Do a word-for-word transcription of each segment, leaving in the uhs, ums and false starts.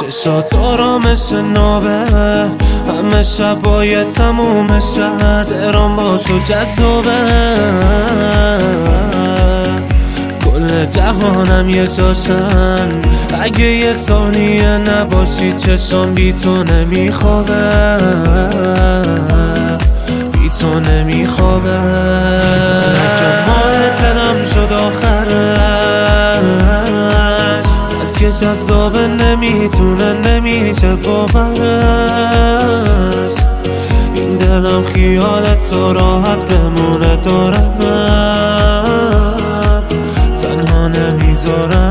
چشات آرامش نابه، همه شبای تموم شهر تهران با تو جذابه. کل جهانم یه جاشن، اگه یه ثانیه نباشی چشام بی تو نمیخوابه، بی تو نمیخوابه. که ماه دلم شد آخرش، از که جذابه نمیتونه نمیشه باورش. این دلم خیالت تو راحت بمونه دارم، تنها نمیذارم.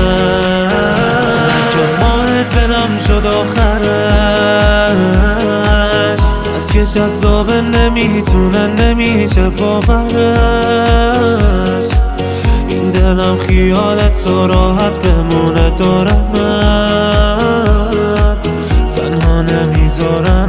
که ماه دلم شد آخرش، از که جذابه نمیتونه نمیشه باورش. این دلم خیالت تو راحت بمونه دارم، تنها نمیذارم.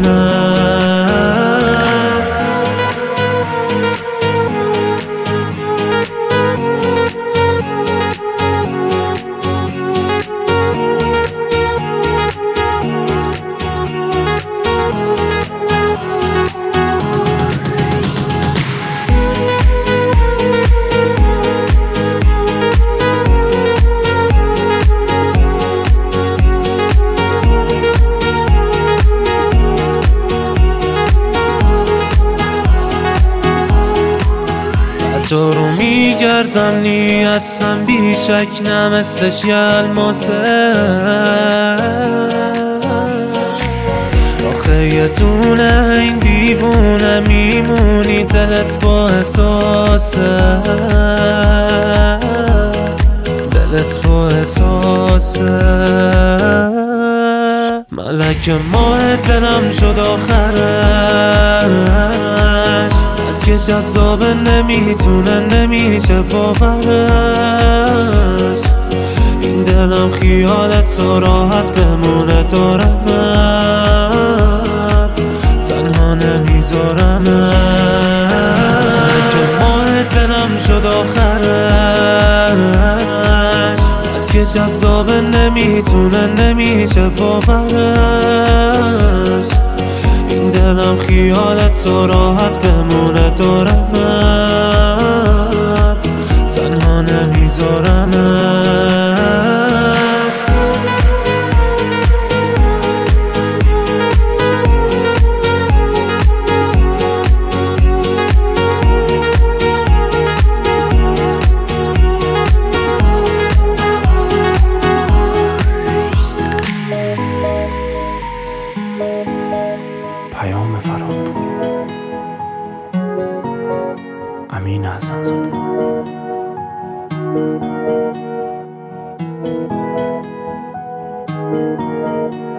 تو رو میگردم نی هستم بیشک نمستش یه الماسه. آخه یه دونه این دیوونه میمونی دلت با احساسه، دلت با احساسه. ملک ماه دلم شد آخرش، از که جذابه نمیتونه نمیشه باورش. این دلم خیالت تو راحت بمونه دارم، تنها نمیذارم. که ماه دلم شد آخرش، از که جذابه نمیتونه نمیشه باورش. این دلم خیالت تو راحت بمونه دارم، تنها نمیذارم. پیام فرهادپور، امین حسن‌زاده.